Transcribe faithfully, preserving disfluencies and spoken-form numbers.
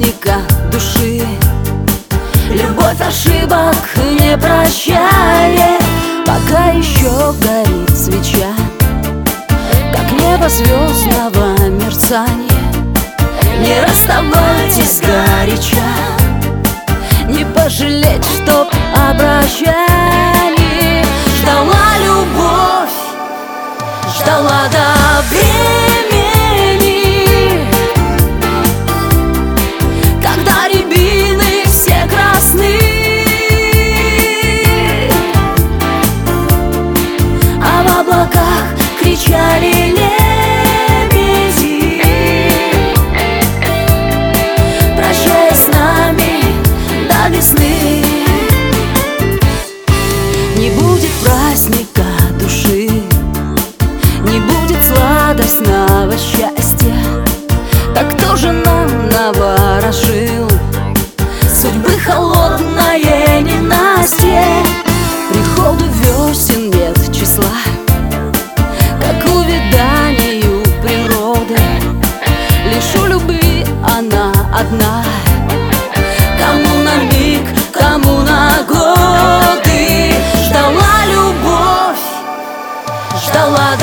праздника души. Любовь ошибок не прощает, пока еще горит свеча, как небо звездного мерцания. Не расставайтесь горяча, не пожалеть, чтоб обращали. Ждала любовь, ждала до времени, когда рябины все красны, а в облаках кричали лебеди, прощаясь с нами до весны. Не будет праздника души, не будет сладостного счастья. Так кто же нам наворожил судьбы холодное ненастье? Приходу весен нет числа, как увяданию природы. Лишь у любви она одна, кому на миг, кому на годы. Ждала любовь, ждала